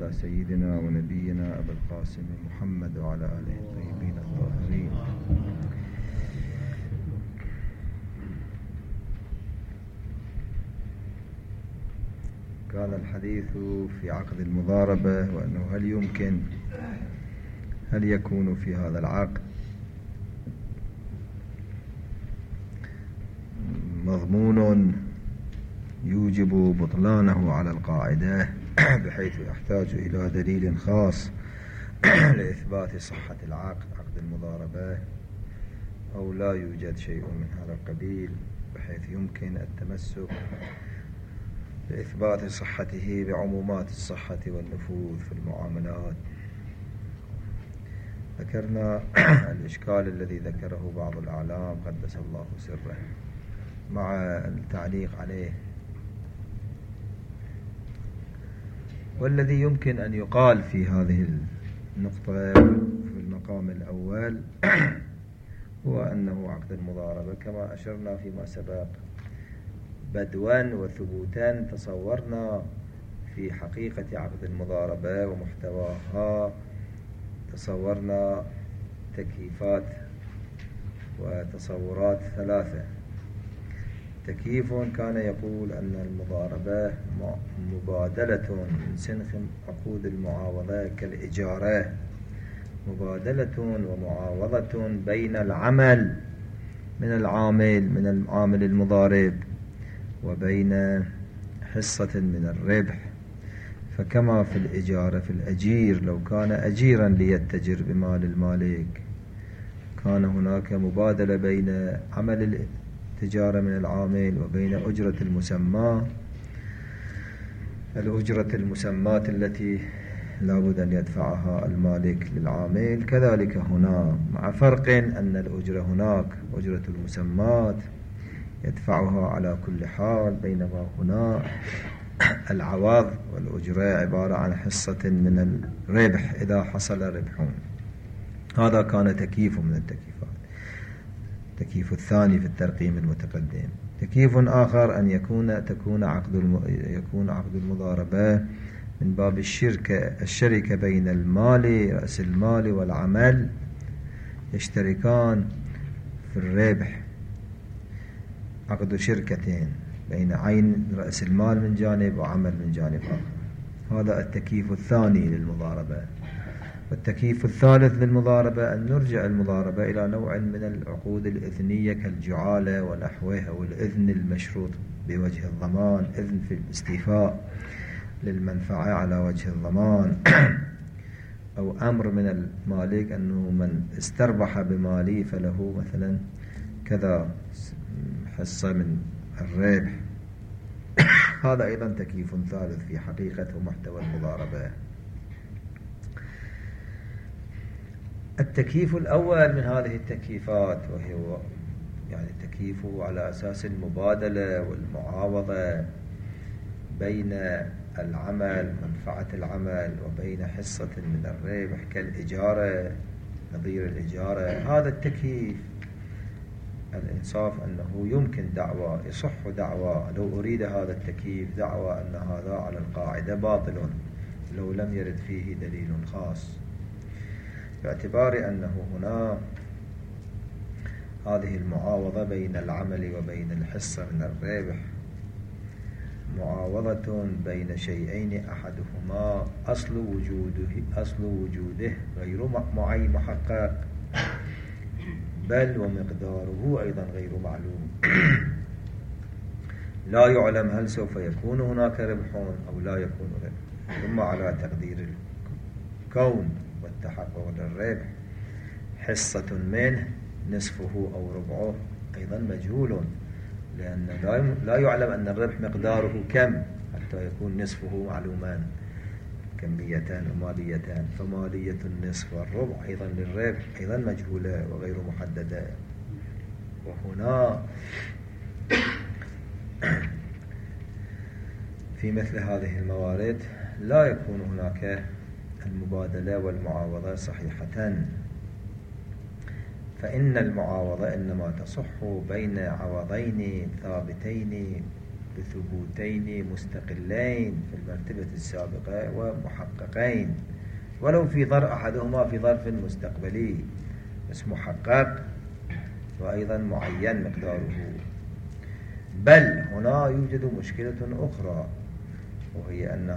على سيدنا ونبينا أبي القاسم محمد وعلى آله الطيبين الطاهرين. كان الحديث في عقد المضاربة، وأنه هل يكون في هذا العقد مضمون يوجب بطلانه على القاعدة بحيث يحتاج إلى دليل خاص لإثبات صحة عقد المضاربة، أو لا يوجد شيء من هذا القبيل بحيث يمكن التمسك بإثبات صحته بعمومات الصحة والنفوذ في المعاملات. ذكرنا الإشكال الذي ذكره بعض الأعلام قدس الله سره مع التعليق عليه، والذي يمكن أن يقال في هذه النقطة في المقام الأول هو أنه عقد المضاربة كما أشرنا فيما سبق بدوا وثبوتا تصورنا في حقيقة عقد المضاربة ومحتواها، تصورنا تكييفات وتصورات ثلاثة. تكييف كان يقول أن المضاربة مبادلة من سنخ عقود المعاوضة كالإجارة، مبادلة ومعاوضة بين العمل من العامل المضارب وبين حصة من الربح. فكما في الإجارة في الأجير لو كان أجيرا ليتجر بمال المالك، كان هناك مبادلة بين عمل التجارة من العامل وبين أجرة الأجرة المسماة التي لابد أن يدفعها المالك للعامل. كذلك هنا، مع فرق أن الأجرة هناك أجرة المسماة يدفعها على كل حال، بينما هنا العوض والأجرة عبارة عن حصة من الربح إذا حصل ربح. هذا كان تكييف من التكييفات، التكييف الثاني في الترقيم المتقدم. تكييف آخر أن يكون عقد المضاربة من باب الشركة بين المال رأس المال والعمل، يشتركان في الربح، عقد شركتين بين عين رأس المال من جانب وعمل من جانب آخر. هذا التكييف الثاني للمضاربة. والتكييف الثالث للمضاربة أن نرجع المضاربة إلى نوع من العقود الإذنية كالجعالة ونحوها، والإذن المشروط بوجه الضمان، إذن في الاستيفاء للمنفعة على وجه الضمان، أو أمر من المالك أنه من استربح بمالي فله مثلا كذا حصة من الربح. هذا أيضا تكييف ثالث في حقيقة ومحتوى المضاربة. التكييف الأول من هذه التكييفات، وهو يعني التكييف على أساس المبادلة والمعاوضة بين العمل، منفعة العمل، وبين حصة من الربح كالإجارة، نظير الإجارة. هذا التكييف الإنصاف أنه يمكن دعوى، يصح دعوى لو أريد هذا التكييف دعوى أن هذا على القاعدة باطل لو لم يرد فيه دليل خاص، باعتبار أنه هنا هذه المعاوضة بين العمل وبين الحصة من الربح معاوضة بين شيئين أحدهما أصل وجوده غير محقق، بل ومقداره أيضا غير معلوم. لا يعلم هل سوف يكون هناك ربح أو لا يكون ربح، ثم على تقدير الكون والتحقق للربح حصة منه نصفه أو ربعه أيضا مجهول، لأن لا يعلم أن الربح مقداره كم حتى يكون نصفه معلومان، كميتان وماليتان، فمالية النصف والربع أيضا للربح أيضا مجهولة وغير محددة. وهنا في مثل هذه الموارد لا يكون هناك المبادلة والمعاوضة صحيحة، فإن المعاوضة إنما تصح بين عوضين ثابتين بثبوتين مستقلين في المرتبة السابقة ومحققين، ولو في ظرف أحدهما في ظرف مستقبلي بس محقق وأيضا معين مقداره. بل هنا يوجد مشكلة أخرى، وهي أن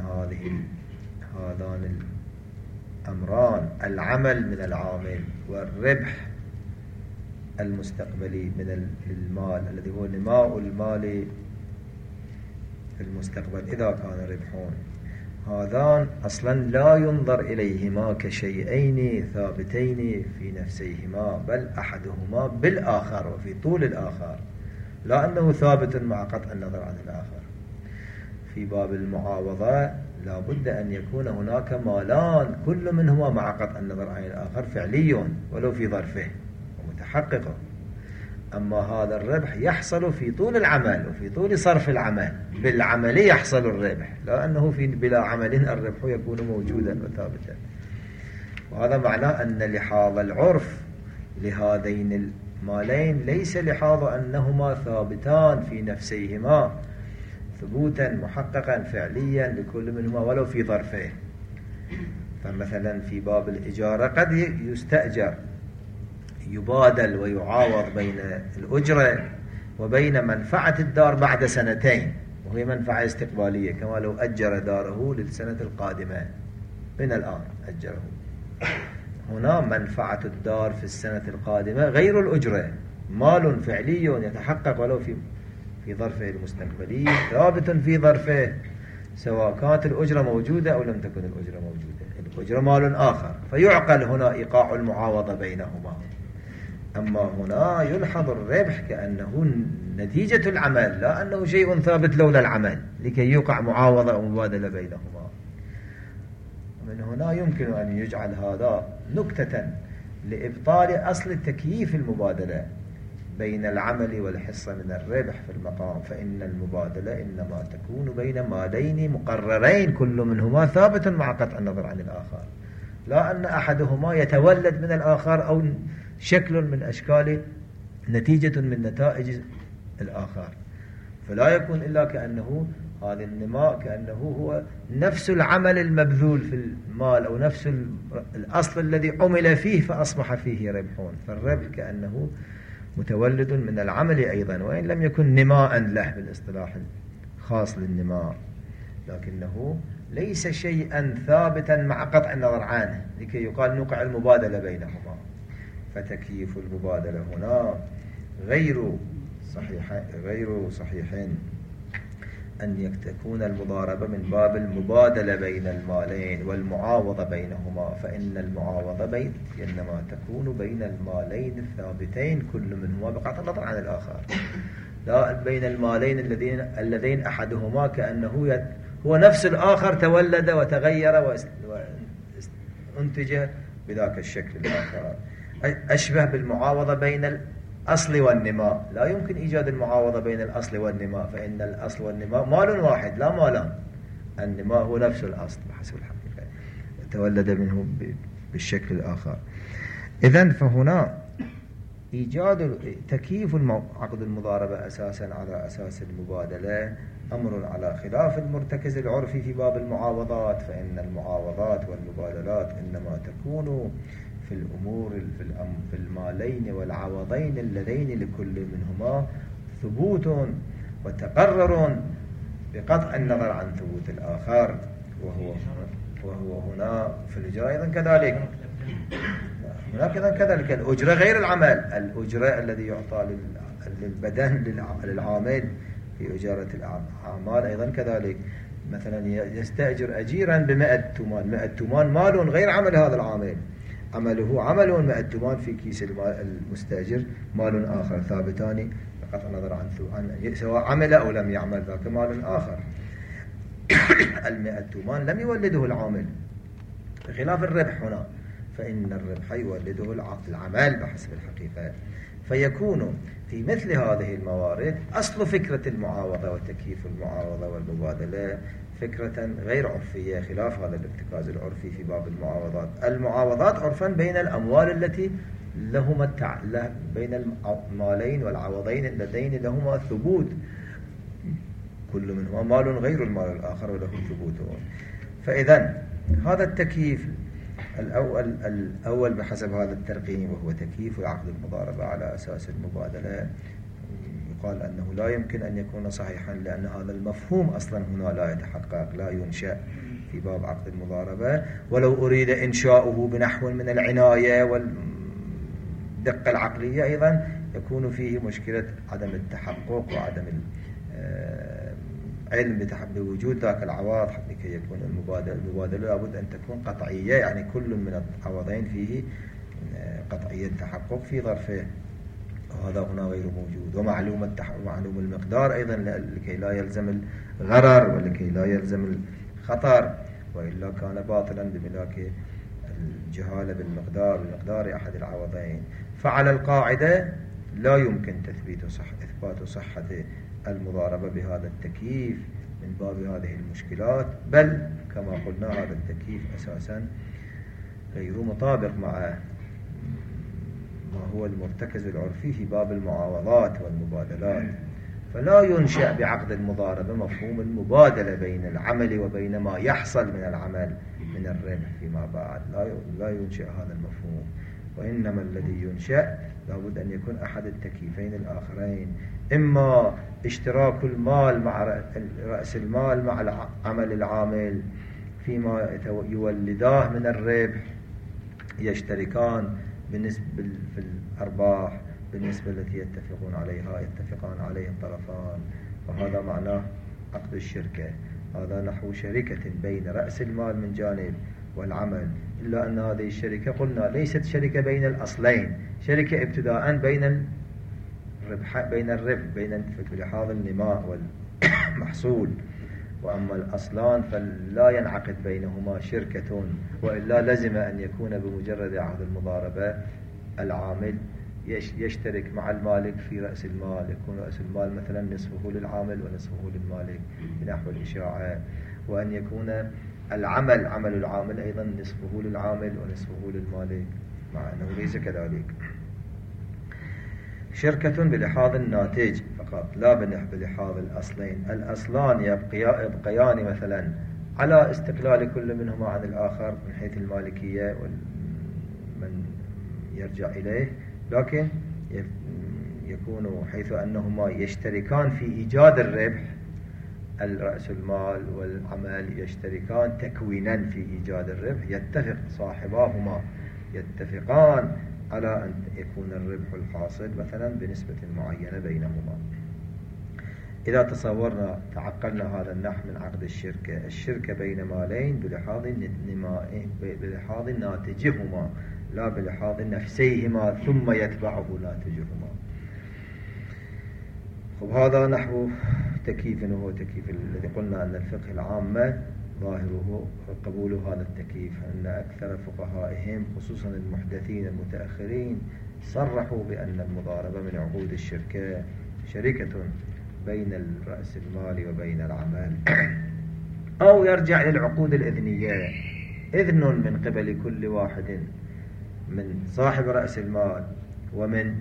هذان الأمران، العمل من العامل والربح المستقبلي من المال الذي هو نماء المال في المستقبل إذا كان ربحون، هذان أصلا لا ينظر إليهما كشيئين ثابتين في نفسيهما، بل أحدهما بالآخر وفي طول الآخر، لا أنه ثابت مع قطع النظر عن الآخر. في باب المعاوضة لا بد أن يكون هناك مالان كل منهما مع قطع النظر عن الآخر فعلي ولو في ظرفه ومتحقق. أما هذا الربح يحصل في طول العمل وفي طول صرف العمل، بالعمل يحصل الربح، لا أنه بلا عمل الربح يكون موجودا وثابتا. وهذا معناه أن لحاظ العرف لهذين المالين ليس لحاظ أنهما ثابتان في نفسيهما ثبوتا محققا فعليا لكل منهما ولو في ظرفه. فمثلا في باب الإجارة قد يستأجر يبادل ويعاوض بين الأجرة وبين منفعة الدار بعد سنتين، وهي منفعة استقبالية، كما لو أجر داره للسنة القادمة من الآن أجره. هنا منفعة الدار في السنة القادمة غير الأجرة، مال فعلي يتحقق ولو في ظرفه المستقبلي ثابت في ظرفه، سواء كانت الأجرة موجودة أو لم تكن الأجرة موجودة. الأجرة مال آخر، فيعقل هنا إيقاع المعاوضة بينهما. أما هنا يلحظ الربح كأنه نتيجة العمل، لا أنه شيء ثابت لولا العمل لكي يوقع معاوضة أو مبادلة بينهما. ومن هنا يمكن أن يجعل هذا نكتة لإبطال أصل تكييف المبادلة بين العمل والحصة من الربح في المقام، فإن المبادلة إنما تكون بين مالين مقررين كل منهما ثابت مع قطع النظر عن الآخر، لا أن أحدهما يتولد من الآخر أو شكل من أشكال نتيجة من نتائج الآخر، فلا يكون إلا كأنه هذا النماء كأنه هو نفس العمل المبذول في المال أو نفس الأصل الذي عمل فيه فأصبح فيه ربحون. فالربح كأنه متولد من العمل أيضا، وإن لم يكن نماء له بالاصطلاح الخاص للنماء، لكنه ليس شيئا ثابتا مع قطع النظر عنه لكي يقال نوقع المبادلة بينهما. فتكييف المبادلة هنا غير صحيحين أن تكون المضاربة من باب المبادلة بين المالين والمعاوضة بينهما، فإن المعاوضة إنما تكون بين المالين الثابتين كل منهما بقطع النظر عن الآخر، لا بين المالين اللذين أحدهما كأنه هو نفس الآخر تولد وتغير وانتج بذاك الشكل الآخر. أشبه بالمعاوضة بين الأصل والنماء، لا يمكن إيجاد المعاوضة بين الأصل والنماء، فإن الأصل والنماء مال واحد لا مالان، النماء هو نفس الأصل بحسب الحقيقة تولد منه بالشكل الآخر. إذن فهنا إيجاد تكييف عقد المضاربة أساسا على أساس المبادلة أمر على خلاف المرتكز العرفي في باب المعاوضات، فإن المعاوضات والمبادلات إنما تكون في الأمور في المالين والعوضين اللذين لكل منهما ثبوت وتقرر بقطع النظر عن ثبوت الآخر، وهو هنا في الإجراء أيضا كذلك. هناك أيضا كذلك الأجرة غير العمل، الأجرة الذي يعطى للبدن للعامل في إجارة الأعمال أيضا كذلك. مثلا يستأجر أجيرا ب100 تومان، 100 تومان مال غير عمل هذا العامل، عمله عمل 100 تومان في كيس المستأجر مال آخر ثابتان بقطع النظر عن سواء عمل أو لم يعمل، ذاك مال آخر. 100 تومان لم يولده العامل بخلاف الربح هنا، فإن الربح يولده العمل بحسب الحقيقة. فيكون في مثل هذه الموارد أصل فكرة المعاوضة وتكييف المعاوضة والمبادلة فكرة غير عرفية خلاف هذا الارتكاز العرفي في باب المعاوضات. المعاوضات عرفا بين الأموال التي لهما بين المالين والعوضين اللذين لهما ثبوت كل منهما مال غير المال الآخر وله ثبوته. فإذا هذا التكييف الأول بحسب هذا الترقيم، وهو تكييف عقد المضاربة على أساس المبادلة، يقال أنه لا يمكن أن يكون صحيحا، لأن هذا المفهوم أصلا هنا لا يتحقق، لا ينشأ في باب عقد المضاربة. ولو أريد إنشاؤه بنحو من العناية والدقة العقلية أيضا يكون فيه مشكلة عدم التحقق وعدم علم بوجود ذاك العوض لكي يكون المبادلة لابد أن تكون قطعية، يعني كل من العوضين فيه قطعية تحقق في ظرفه، وهذا هنا غير موجود. ومعلوم المقدار أيضا لكي لا يلزم الغرر ولكي لا يلزم الخطر، وإلا كان باطلا بملاك الجهالة بمقدار أحد العوضين. فعلى القاعدة لا يمكن إثبات صحة المضاربة بهذا التكييف من باب هذه المشكلات، بل كما قلنا هذا التكييف أساسا غير مطابق مع ما هو المرتكز العرفي في باب المعاوضات والمبادلات. فلا ينشأ بعقد المضاربة مفهوم المبادلة بين العمل وبين ما يحصل من العمل من الربح فيما بعد، لا ينشأ هذا المفهوم. وإنما الذي ينشأ لابد أن يكون أحد التكييفين الآخرين، إما اشتراك المال مع رأس المال مع عمل العامل فيما يولداه من الربح، يشتركان بالنسبة في الأرباح بالنسبة التي يتفقان عليها الطرفان، وهذا معناه عقد الشركة. هذا نحو شركة بين رأس المال من جانب والعمل، إلا أن هذه الشركة قلنا ليست شركة بين الأصلين، شركة ابتداء بين الربح في لحاظ النماء والمحصول، وأما الأصلان فلا ينعقد بينهما شركة، وإلا لزم أن يكون بمجرد عقد المضاربة العامل يشترك مع المالك في رأس المال، يكون رأس المال مثلا نصفه للعامل ونصفه للمالك بنحو الإشاعة، وأن يكون عمل العامل أيضا نصفه للعامل ونصفه للمالك، مع أنه ليس كذلك. شركة بلحاظ الناتج فقط لا بلحاظ الأصلين. الأصلان يبقيان مثلا على استقلال كل منهما عن الآخر من حيث المالكية ومن يرجع إليه، لكن يكون حيث أنهما يشتركان في إيجاد الربح، الرأس المال والعمل يشتركان تكوينا في إيجاد الربح، يتفق صاحباهما يتفقان على أن يكون الربح الحاصل مثلا بنسبة معينة بينهما. إذا تعقلنا هذا النحو من عقد الشركة بين مالين بلحاظ ناتجهما لا بلحاظ نفسيهما ثم يتبعه ناتجهما. هذا نحو تكييف، وهو تكييف الذي قلنا أن الفقه العامة ظاهره قبول هذا التكييف، أن أكثر فقهائهم خصوصا المحدثين المتأخرين صرحوا بأن المضاربة من عقود الشركة شركة بين الرأس المال وبين العمل، أو يرجع للعقود الإذنية، إذن من قبل كل واحد من صاحب رأس المال ومن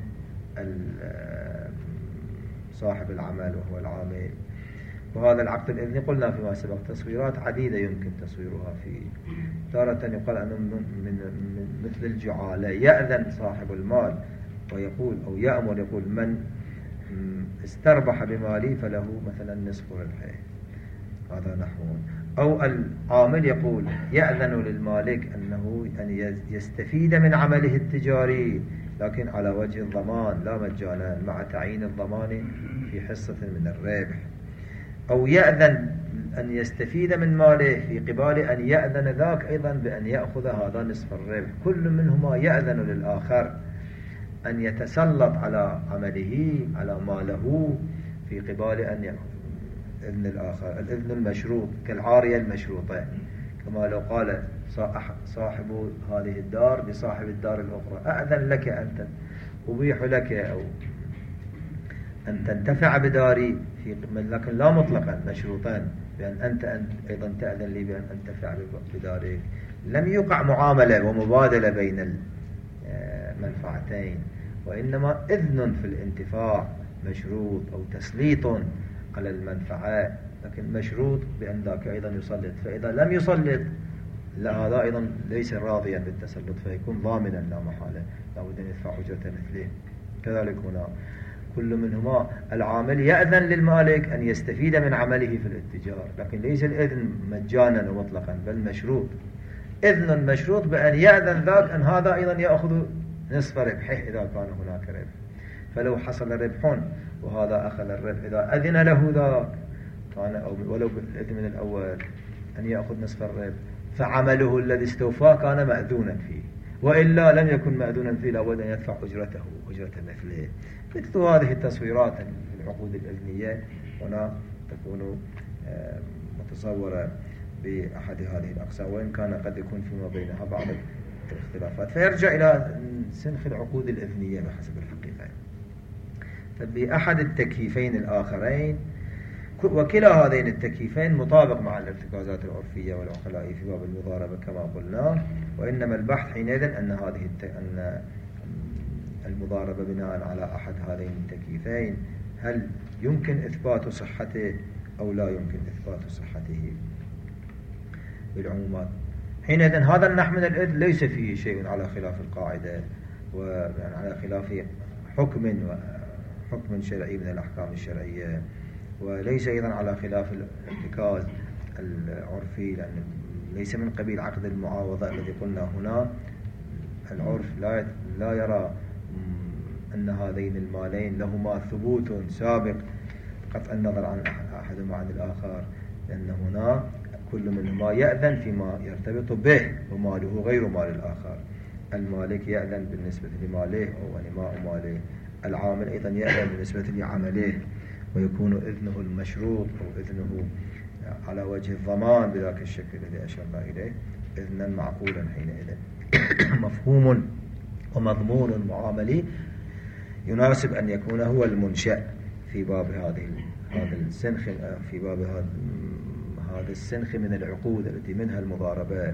صاحب العمل وهو العامل. وهذا العقد الإذني قلنا فيما سبق تصويرات عديدة يمكن تصويرها فيه. تارة يقال أنه من مثل الجعالة، يأذن صاحب المال ويقول أو يأمر يقول من استربح بمالي فله مثلا نصف ربحه، هذا نحو. أو العامل يقول يأذن للمالك أن يستفيد من عمله التجاري لكن على وجه الضمان لا مجانا، مع تعيين الضمان في حصة من الربح. أو يأذن أن يستفيد من ماله في قبال أن يأذن ذاك أيضا بأن يأخذ هذا نصف الربح. كل منهما يأذن للآخر أن يتسلط على عمله على ماله في قبال أن يأخذ إذن الآخر. الإذن المشروط كالعارية المشروطة، كما لو قال صاحب هذه الدار بصاحب الدار الأخرى أأذن لك أن أبيح لك أو أن تنتفع بداري، لكن لا مطلقا، مشروطان، بأن أنت أيضا تأذن لي بأن أنتفع بدارك. لم يقع معاملة ومبادلة بين المنفعتين، وإنما إذن في الانتفاع مشروط أو تسليط على المنفعة، لكن مشروط بأن ذاك أيضا يسلط، فإذا لم يسلط هذا أيضا ليس راضيا بالتسلط، فيكون ضامنا لا محالة، لابد أن يدفع أجرة مثله. كذلك هنا كل منهما العامل يأذن للمالك أن يستفيد من عمله في الاتجار، لكن ليس الإذن مجانا ومطلقا، بل مشروط، إذن مشروط بأن يأذن ذاك أن هذا أيضا يأخذ نصف ربحه إذا كان هناك ربح. فلو حصل ربح وهذا أخذ الربح، إذا أذن له ذاك كان أو ولو بالإذن من الأول أن يأخذ نصف الربح، فعمله الذي استوفاه كان مأذونا فيه، وإلا لم يكن مأذونا فيه، لابد أن يدفع أجرته أجرة مثله. مثل هذه التصويرات في العقود الإذنية هنا تكون متصورة بأحد هذه الأقسام، وإن كان قد يكون فيما بينها بعض الاختلافات، فيرجع إلى سنخ العقود الإذنية بحسب الحقيقة. فبأحد التكييفين الآخرين، وكلا هذين التكييفين مطابق مع الارتكازات العرفية والعقلاء في باب المضاربة كما قلنا، وإنما البحث حينئذ أن أن المضاربة بناء على أحد هذين التكييفين هل يمكن إثبات صحته أو لا يمكن إثبات صحته بالعمومات. حينئذ هذا النحو من الإذن ليس فيه شيء على خلاف القاعدة، وعلى خلاف حكم شرعي من الأحكام الشرعية، وليس أيضا على خلاف الارتكاز العرفي، لأن ليس من قبيل عقد المعاوضة الذي قلنا هنا. العرف لا يرى أن هذين المالين لهما ثبوت سابق قطع النظر عن أحدهما عن الآخر، لأن هنا كل منهما يأذن فيما يرتبط به، وماله غير مال الآخر. المالك يأذن بالنسبة لماله أو أنماء ماله، العامل أيضا يأذن بالنسبة لعمله، ويكون إذنه المشروط أو إذنه على وجه الضمان بذاك الشكل الذي أشرنا إليه إذنا معقولا حينئذ مفهوم ومضمون معاملي يناسب أن يكون هو المنشأ في باب هذا السنخ، في باب هذا السنخ من العقود التي منها المضاربة.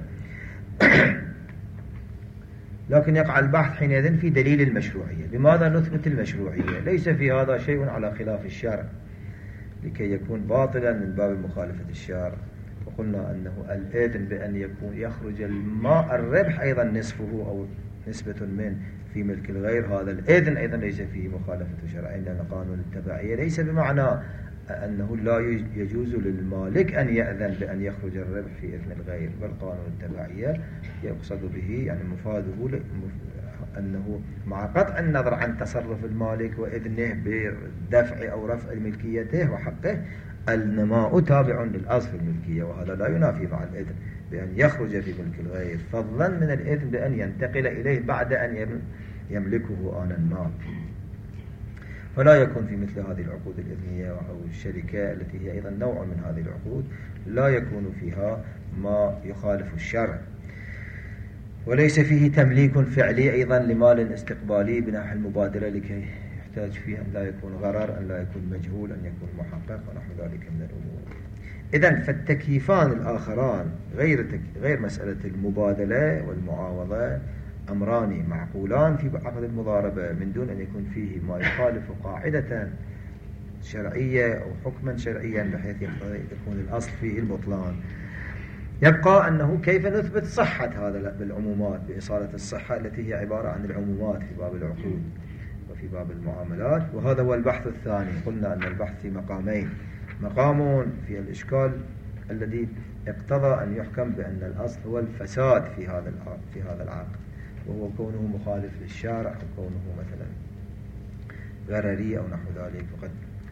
لكن يقع البحث حينئذ في دليل المشروعية. لماذا نثبت المشروعية؟ ليس في هذا شيء على خلاف الشرع لكي يكون باطلا من باب مخالفة الشرع. وقلنا أنه الإذن بأن يخرج الربح أيضا نصفه أو نسبة من في ملك الغير، هذا الإذن أيضا ليس فيه مخالفة شرع، لأن قانون التبعية ليس بمعنى أنه لا يجوز للمالك أن يأذن بأن يخرج الربح في إذن الغير، بل قانون التبعية يقصد به يعني مفاده أنه مع قطع النظر عن تصرف المالك وإذنه بدفع أو رفع ملكيته وحقه، النماء تابع للأصل في الملكية، وهذا لا ينافي مع الإذن بأن يخرج في ملك الغير، فضلا من الإذن بأن ينتقل إليه بعد أن يملكه آنا ما. فلا يكون في مثل هذه العقود الإذنية أو الشركة التي هي أيضا نوع من هذه العقود لا يكون فيها ما يخالف الشرع، وليس فيه تمليك فعلي أيضا لمال استقبالي بنحو المبادلة لكي يحتاج فيه أن لا يكون غرر، أن لا يكون مجهول، أن يكون محقق ونحو ذلك من الأمور. إذن فالتكييفان الآخران غير مسألة المبادلة والمعاوضة أمران معقولان في عقد المضاربة من دون أن يكون فيه ما يخالف قاعدة شرعية أو حكما شرعيا بحيث يكون الأصل فيه البطلان. يبقى أنه كيف نثبت صحة هذا بالعمومات بإصالة الصحة التي هي عبارة عن العمومات في باب العقود وفي باب المعاملات، وهذا هو البحث الثاني. قلنا أن البحث في مقامين: مقام في الإشكال الذي اقتضى أن يحكم بأن الأصل هو الفساد في هذا العقد، وهو كونه مخالف للشارع أو كونه مثلا غرري أو نحو ذلك، وقد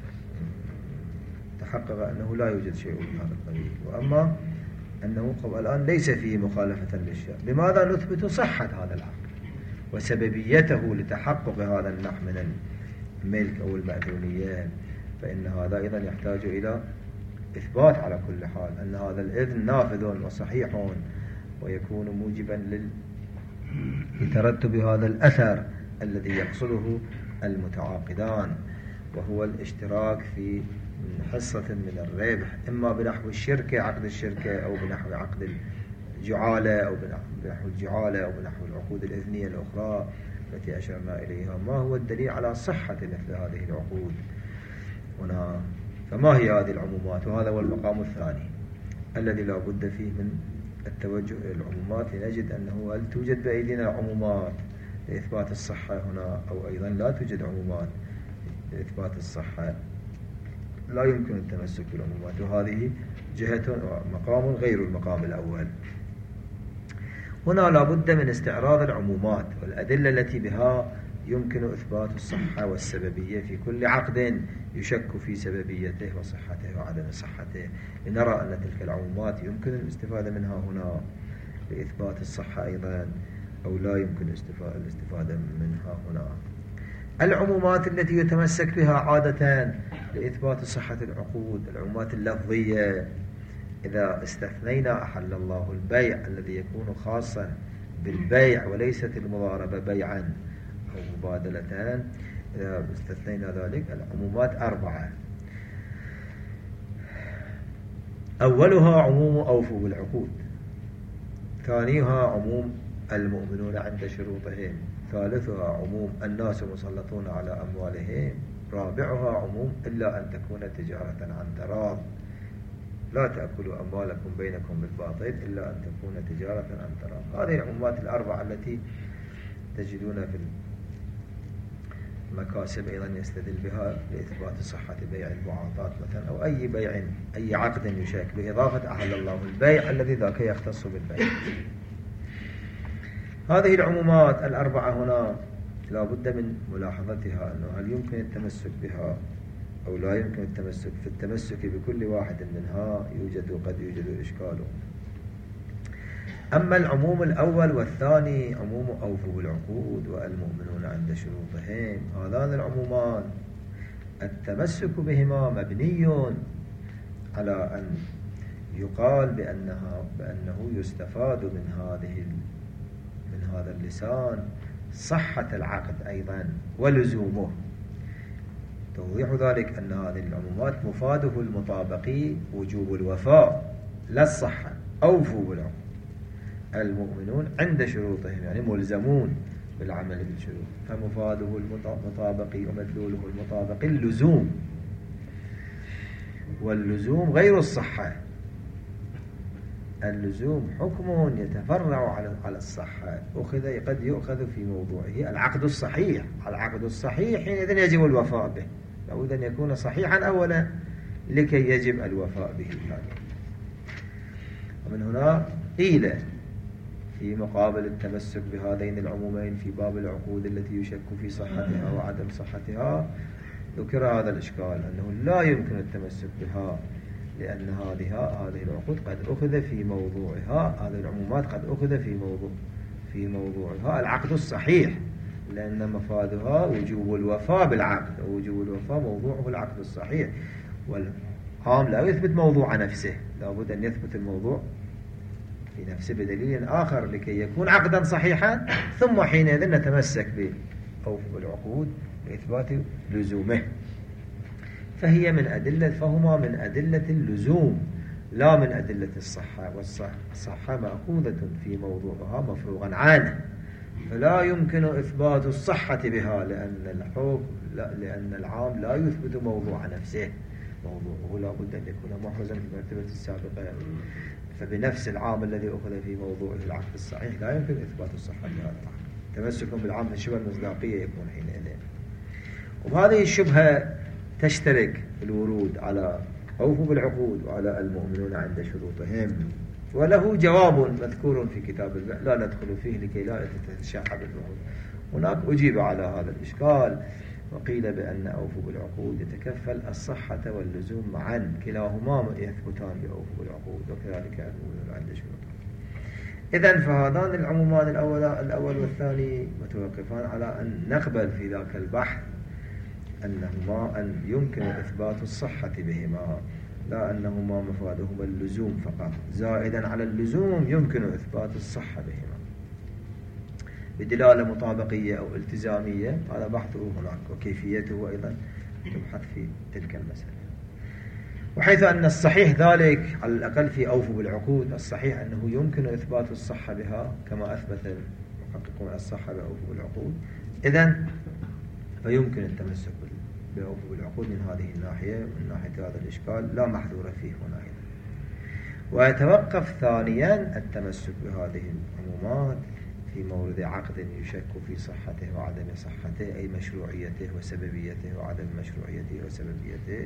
تحقق أنه لا يوجد شيء من هذا القبيل. وأما أنه الآن ليس فيه مخالفة للشرع، لماذا نثبت صحة هذا العقد وسببيته لتحقق هذا النحو من الملك أو المأذونية؟ فإن هذا أيضا يحتاج إلى إثبات على كل حال أن هذا الإذن نافذ وصحيح، ويكون موجبا لترتب هذا الأثر الذي يقصده المتعاقدان، وهو الاشتراك في حصة من الربح، إما بنحو الشركة عقد الشركة أو بنحو عقد الجعالة أو بنحو الجعالة أو بنحو العقود الإذنية الأخرى التي أشرنا إليها. ما هو الدليل على صحة مثل هذه العقود هنا؟ فما هي هذه العمومات؟ وهذا هو المقام الثاني الذي لا بد فيه من التوجه إلى العمومات، لنجد أنه هل توجد بأيدينا عمومات لإثبات الصحة هنا، أو أيضا لا توجد عمومات لإثبات الصحة، لا يمكن التمسك بالعمومات. وهذه جهة مقام غير المقام الأول. هنا لا بد من استعراض العمومات والأدلة التي بها يمكن إثبات الصحة والسببية في كل عقد يشك في سببيته وصحته وعدم صحته، لنرى أن تلك العمومات يمكن الاستفادة منها هنا لإثبات الصحة أيضا، أو لا يمكن الاستفادة منها هنا. العمومات التي يتمسك بها عادة لإثبات صحة العقود، العمومات اللفظية، إذا استثنينا أحل الله البيع الذي يكون خاصا بالبيع وليست المضاربة بيعا أو مبادلتان، إذا استثنينا ذلك العمومات 4. أولها عموم أوفوا بالعقود، ثانيها عموم المؤمنون عند شروطهم، ثالثها عموم الناس مسلطون على أموالهم، رابعها عموم إلا أن تكون تجارة عن تراض، لا تأكلوا أموالكم بينكم بالباطل إلا أن تكون تجارة عن تراض. هذه العمومات ال4 التي تجدون في المكاسب أيضا يستدل بها لإثبات صحة بيع المعاطات مثلا، أو أي بيع، أي عقد يشاك، بإضافة أحل الله البيع الذي ذاك يختص بالبيع. هذه العمومات ال4 هنا لا بد من ملاحظتها، أنه هل يمكن التمسك بها أو لا يمكن التمسك. في التمسك بكل واحد منها قد يوجد إشكال. أما العموم الأول والثاني، عموم أوفوا بالعقود والمؤمنون عند شروطهم، هذان العمومان التمسك بهما مبني على أن يقال بأنه يستفاد من هذا اللسان صحة العقد أيضا ولزومه. توضيح ذلك أن هذه العمومات مفاده المطابقي وجوب الوفاء لا الصحة. أوفوا بالعقود، المؤمنون عند شروطهم يعني ملزمون بالعمل بالشروط، فمفاده المطابقي ومدلوله المطابقي اللزوم، واللزوم غير الصحة. اللزوم حكم يتفرع على الصحة، قد يؤخذ في موضوعه العقد الصحيح. العقد الصحيح حينئذ يجب الوفاء به، لابد أن يكون صحيحا أولا لكي يجب الوفاء به ثانيا. ومن هنا قيل في مقابل التمسك بهذين العمومين في باب العقود التي يشك في صحتها وعدم صحتها، ذكر هذا الإشكال أنه لا يمكن التمسك بها، لأن هذه العقود قد أخذ في موضوعها، هذه العمومات قد أخذ في موضوعها العقد الصحيح، لأن مفادها وجوب الوفاء بالعقد، ووجوب الوفاء موضوعه العقد الصحيح. والعام لا يثبت موضوع نفسه، لابد أن يثبت الموضوع في نفسه بدليل آخر لكي يكون عقدا صحيحا، ثم حينئذ نتمسك بأوفوا العقود لإثبات لزومه. فهما من أدلة اللزوم لا من أدلة الصحة، والصحة مأخوذة في موضوعها مفروغا عنه، فلا يمكن إثبات الصحة بها، لأن العام لا يثبت موضوع نفسه، موضوعه لا بد أن يكون محرزا في المرتبة السابقة. فبنفس العام الذي أخذ في موضوعه العقد الصحيح لا يمكن إثبات الصحة بهذا العقد. تمسكهم بالعام من شبه المصداقية يكون حينئذ. وهذه الشبهة تشترك في الورود على أوفوا بالعقود وعلى المؤمنون عند شروطهم، وله جواب مذكور في كتاب البيع لا ندخل فيه لكي لا تتشعب الوعود. هناك أجيب على هذا الإشكال وقيل بأن أوفوا بالعقود يتكفل الصحة واللزوم معا، كلاهما يثبتان بأوفوا بالعقود، وكذلك المؤمنون عند شروطهم. إذن فهذان العمومان الأول والثاني متوقفان على أن نقبل في ذاك البحث أن يمكن إثبات الصحة بهما، لا أنهما مفادهما اللزوم فقط، زائدا على اللزوم يمكن إثبات الصحة بهما بدلالة مطابقية أو التزامية. هذا بحثه هناك وكيفيته أيضا تبحث في تلك المسألة. وحيث أن الصحيح ذلك على الأقل في أوفوا بالعقود، الصحيح أنه يمكن إثبات الصحة بها كما أثبت المحققون الصحة بأوفوا بالعقود، إذن فيمكن التمسك بأوفوا بالعقود من هذه الناحية، من ناحية هذا الإشكال لا محذور فيه هنا أيضا. ويتوقف ثانيا التمسك بهذه العمومات في مورد عقد يشك في صحته وعدم صحته، أي مشروعيته وسببيته وعدم مشروعيته وسببيته.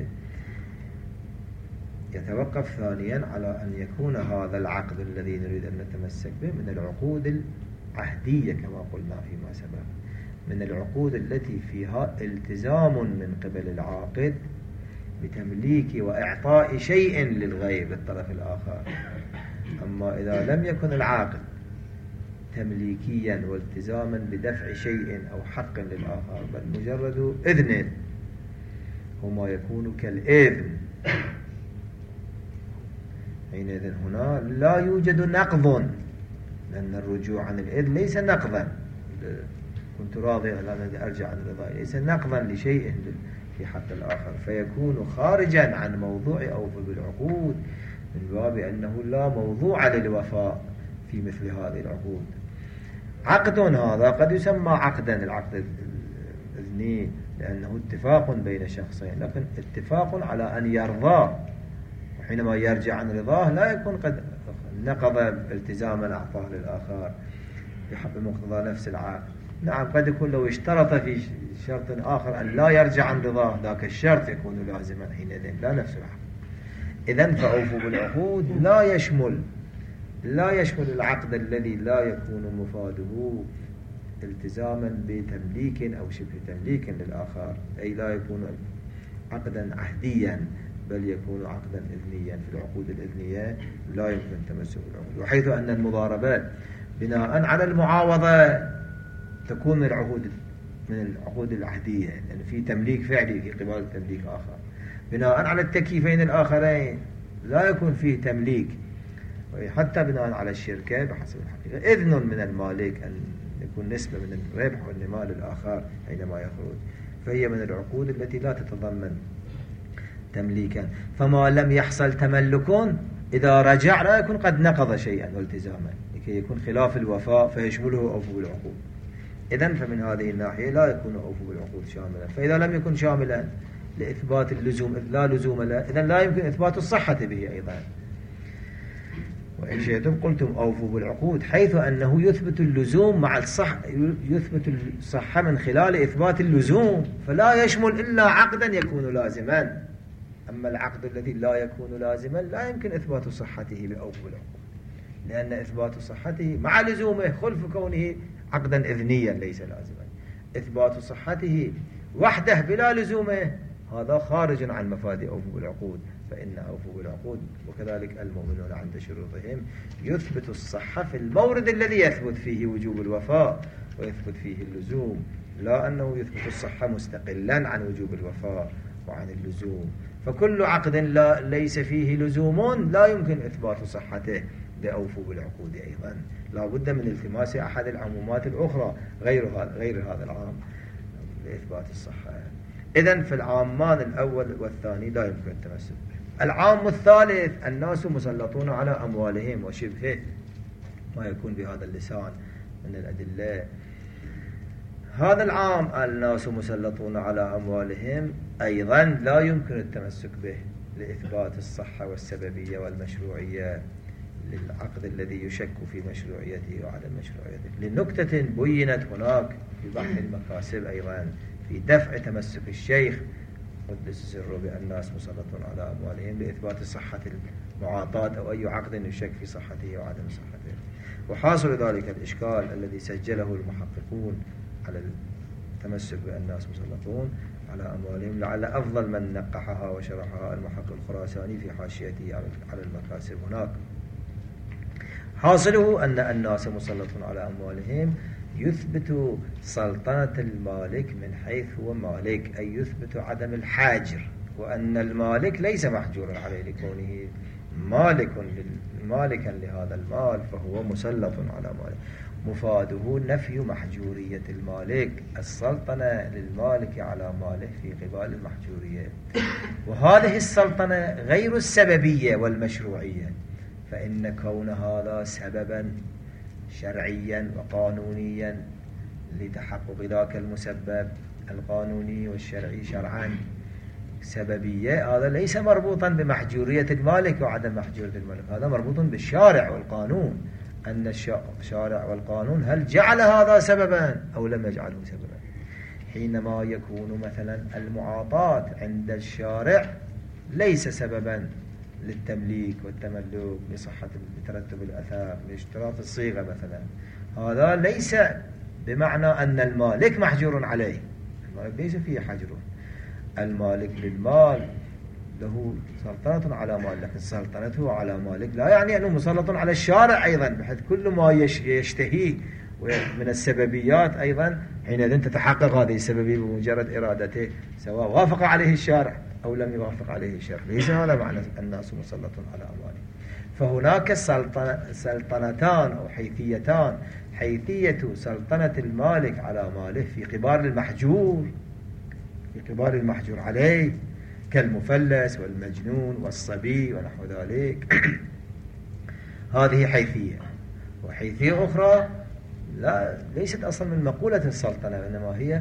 يتوقف ثانيا على أن يكون هذا العقد الذي نريد أن نتمسك به من العقود العهدية كما قلنا فيما سبق، من العقود التي فيها التزام من قبل العاقد بتمليك وإعطاء شيء للغير للطرف الآخر. أما إذا لم يكن العاقد تمليكيا والتزاما بدفع شيء أو حق للآخر بل مجرد إذن، وما يكون كالإذن، حينئذ هنا لا يوجد نقض، لأن الرجوع عن الإذن ليس نقضا، كنت راضيا الآن أرجع عن رضاي، ليس نقضا لشيء في حق الآخر، فيكون خارجا عن موضوع أوفوا بالعقود من باب أنه لا موضوع للوفاء في مثل هذه العقود. عقد هذا قد يسمى عقدا، العقد الإذني، لأنه اتفاق بين شخصين، لكن اتفاق على أن يرضى، وحينما يرجع عن رضاه لا يكون قد نقض التزاما أعطاه للآخر بمقتضى نفس العقد. نعم قد يكون لو اشترط في شرط آخر أن لا يرجع عن رضاه، ذاك الشرط يكون لازما حينئذ لا نفس العقد. إذن فأوفوا بالعقود لا يشمل العقد الذي لا يكون مفاده التزاما بتمليك أو شبه تمليك للآخر، أي لا يكون عقدا عهديا بل يكون عقدا إذنيا. في العقود الإذنية لا يمكن تمسك بالعقود، وحيث أن المضاربات بناء على المعاوضة تكون من العقود العهدية، لأن يعني في تمليك فعلي في قبال تمليك آخر. بناء على التكييفين الآخرين لا يكون فيه تمليك، حتى بناء على الشركة بحسب الحقيقة إذن من المالك أن يكون نسبة من الربح والنماء للآخر حينما يخرج، فهي من العقود التي لا تتضمن تمليكا. فما لم يحصل تملك إذا رجع لا يكون قد نقض شيئا والتزاما لكي يكون خلاف الوفاء فيشمله أوفوا بالعقود. إذن فمن هذه الناحية لا يكون أوفوا بالعقود شاملا. فإذا لم يكن شاملا لإثبات اللزوم لا لزوم له، إذن لا يمكن إثبات الصحة به أيضا. وإن شئتم قلتم أوفوا بالعقود، حيث أنه يثبت اللزوم مع الصحة، يثبت الصحة من خلال إثبات اللزوم، فلا يشمل إلا عقدا يكون لازما. أما العقد الذي لا يكون لازما لا يمكن إثبات صحته بأوفوا بالعقود، لأن إثبات صحته مع لزومه خلف كونه عقدا إذنيا ليس لازما. إثبات صحته وحده بلا لزومه هذا خارج عن مفاد أوفوا بالعقود، فإن أوفوا بالعقود وكذلك المؤمنون عند شروطهم يثبت الصحة في المورد الذي يثبت فيه وجوب الوفاء ويثبت فيه اللزوم، لا أنه يثبت الصحة مستقلا عن وجوب الوفاء وعن اللزوم. فكل عقد ليس فيه لزوم لا يمكن إثبات صحته بأوفوا بالعقود أيضا، لا بد من التماس أحد العمومات الأخرى غير هذا العام لإثبات الصحة. إذن في العامان الأول والثاني لا يمكن التمسك به. العام الثالث الناس مسلطون على أموالهم وشبهه، ما يكون بهذا اللسان من الأدلة. هذا العام الناس مسلطون على أموالهم أيضا لا يمكن التمسك به لإثبات الصحة والسببية والمشروعية للعقد الذي يشك في مشروعيته وعدم مشروعيته، لنكتة بينت هناك في بحث المكاسب أيضا في دفع تمسك الشيخ قدس سره بأن الناس مسلطون على أموالهم لإثبات صحة المعاطاة أو أي عقد يشك في صحته وعدم صحته. وحاصل ذلك الإشكال الذي سجله المحققون على التمسك بأن الناس مسلطون على أموالهم، لعل أفضل من نقحها وشرحها المحقق الخراساني في حاشيته على المكاسب هناك. حاصله أن الناس مسلطون على أموالهم يثبت سلطنة المالك من حيث هو مالك، أي يثبت عدم الحاجر، وأن المالك ليس محجورا عليه لكونه مالكا لهذا المال فهو مسلط على ماله. مفاده نفي محجورية المالك، السلطنة للمالك على ماله في قبال المحجورية. وهذه السلطنة غير السببية والمشروعية، فإن كون هذا سببا شرعيا وقانونيا لتحقق ذاك المسبب القانوني والشرعي شرعا سببية، هذا ليس مربوطا بمحجورية المالك وعدم محجورية المالك، هذا مربوط بالشارع والقانون، أن الشارع والقانون هل جعل هذا سببا أو لم يجعله سببا. حينما يكون مثلا المعاطاة عند الشارع ليس سببا للتمليك والتملك لصحة ترتب الأثار لاشتراط الصيغة مثلا، هذا ليس بمعنى أن المالك محجور عليه، المالك ليس فيه حجر، المالك للمال له سلطنة على مال، لكن سلطنته على مالك لا يعني أنه مسلط على الشارع أيضا، بحيث كل ما يشتهيه من السببيات أيضا حينئذ تتحقق هذه السببية بمجرد إرادته، سواء وافق عليه الشارع أو لم يوافق عليه الشارع، ليس هذا معنى الناس مسلط على أموالهم. فهناك سلطنتان أو حيثيتان، حيثية سلطنة المالك على ماله في كبار المحجور، في كبار المحجور عليه كالمفلس والمجنون والصبي ونحو ذلك هذه حيثية. وحيثية أخرى ليست أصلا من مقولة السلطنة، إنما هي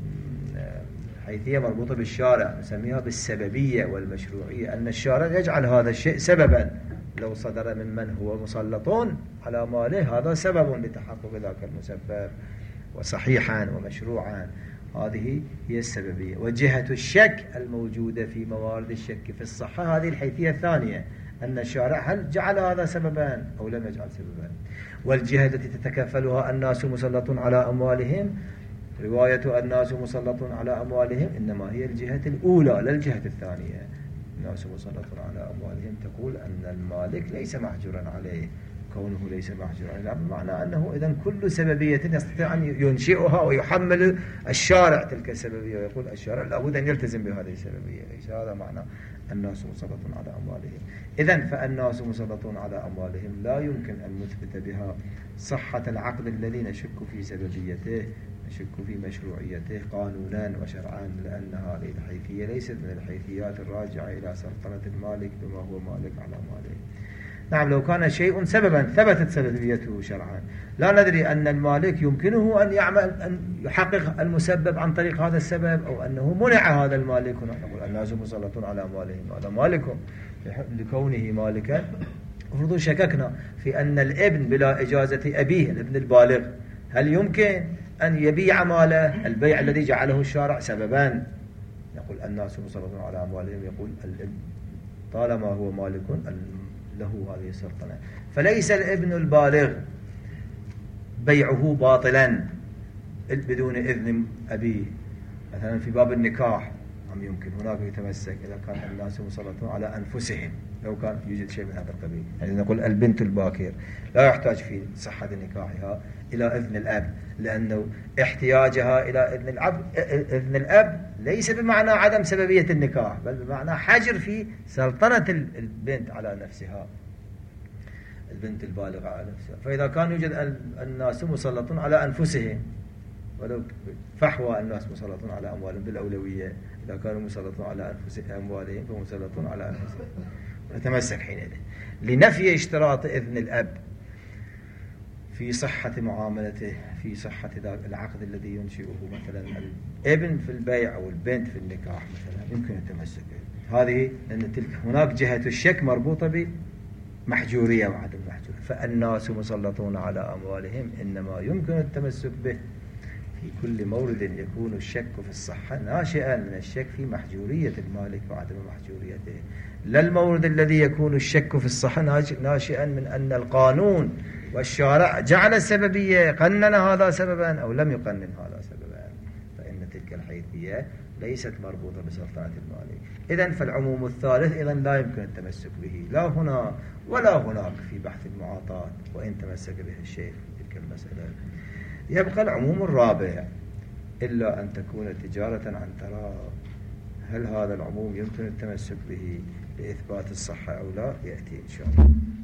حيثية مربوطة بالشارع، نسميها بالسببية والمشروعية، أن الشارع يجعل هذا الشيء سببا، لو صدر ممن هو مسلط على ماله هذا سبب لتحقق ذاك المسبب وصحيحا ومشروعا، هذه هي السببية. وجهة الشك الموجودة في موارد الشك في الصحة هذه الحيثية الثانية، أن الشارع هل جعل هذا سببا أو لم يجعل سببا. والجهة التي تتكفلها الناس مسلط على أموالهم، رواية الناس مسلط على أموالهم إنما هي الجهة الأولى لا الجهة الثانية. الناس مسلط على أموالهم تقول أن المالك ليس محجورا عليه، كونه ليس محجورا عليه بمعنى أنه إذن كل سببية يستطيع أن ينشئها ويحمل الشارع تلك السببية، ويقول الشارع لابد أن يلتزم بهذه السببية، ليس هذا معنى الناس مسلط على أموالهم. إذن فالناس مسلطون على أموالهم لا يمكن أن نثبت بها صحة العقد الذي نشك في سببيته، نشك في مشروعيته قانونا وشرعا، لأن هذه الحيثية ليست من الحيثيات الراجعة إلى سلطنة المالك بما هو مالك على ماله. نعم، لو كان شيء سببا ثبتت سببيته شرعا، لا ندري أن المالك يمكنه أن يعمل أن يحقق المسبب عن طريق هذا السبب، أو أنه منع هذا المالك، نقول الناس مسلطون على أموالهم، هذا مالك لكونه مالكا. افرضوا شككنا في أن الابن بلا إجازة أبيه، الابن البالغ، هل يمكن أن يبيع ماله البيع الذي جعله الشارع سببا؟ يقول الناس مسلطون على أموالهم، يقول الابن طالما هو مالك له هذه السلطنة، فليس الابن البالغ بيعه باطلا بدون إذن أبيه. مثلا في باب النكاح يمكن هناك يتمسك إذا كان الناس مسلطون على أنفسهم، لو كان يوجد شيء من هذا القبيل، يعني نقول البنت الباكر لا يحتاج في صحة نكاحها إلى إذن الأب، لأنه احتياجها إلى إذن الأب ليس بمعنى عدم سببية النكاح، بل بمعنى حجر في سلطنة البنت على نفسها، البنت البالغة على نفسها. فإذا كان يوجد الناس مسلطون على أنفسهم، ولو فحوى الناس مسلطون على أموالهم بالأولوية، إذا كانوا مسلطون على أموالهم فمسلطون على أنفسهم، نتمسك حينئذ لنفي اشتراط إذن الأب في صحة معاملته، في صحة ذاك العقد الذي ينشئه مثلا الابن في البيع أو البنت في النكاح مثلا، يمكن التمسك به. هذه لأن تلك هناك جهة الشك مربوطة بمحجورية وعدم محجورية. فالناس مسلطون على أموالهم إنما يمكن التمسك به في كل مورد يكون الشك في الصحة ناشئا من الشك في محجورية المالك وعدم محجوريته، لا المورد الذي يكون الشك في الصحة ناشئا من أن القانون والشارع جعل السببية، قنن هذا سببا أو لم يقنن هذا سببا، فإن تلك الحيثية ليست مربوطة بسلطنة المالك. إذن فالعموم الثالث إذن لا يمكن التمسك به لا هنا ولا هناك في بحث المعاطاة، وإن تمسك به الشيخ في تلك المسألة. يبقى العموم الرابع إلا أن تكون تجارة عن تراض. هل هذا العموم يمكن التمسك به لإثبات الصحة أو لا؟ يأتي إن شاء الله.